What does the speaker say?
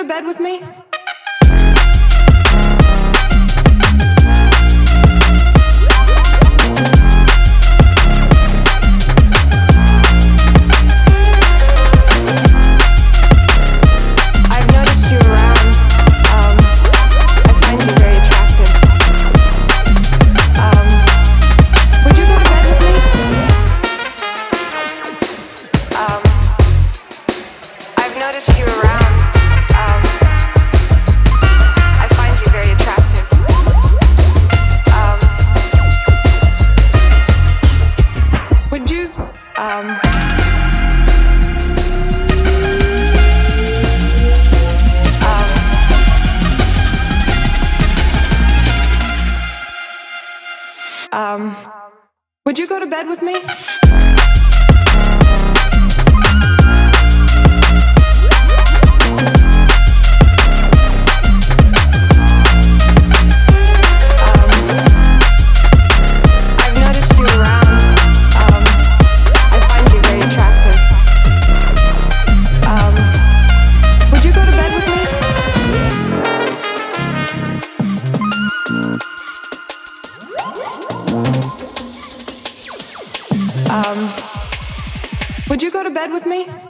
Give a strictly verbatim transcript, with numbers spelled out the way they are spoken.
bed with me? I've noticed you around. Um, I find you very attractive. Um, would you go to bed with me? Um, I've noticed you around. Um, I find you very attractive. Um, would you, um, um, would you go to bed with me? Um, would you go to bed with me?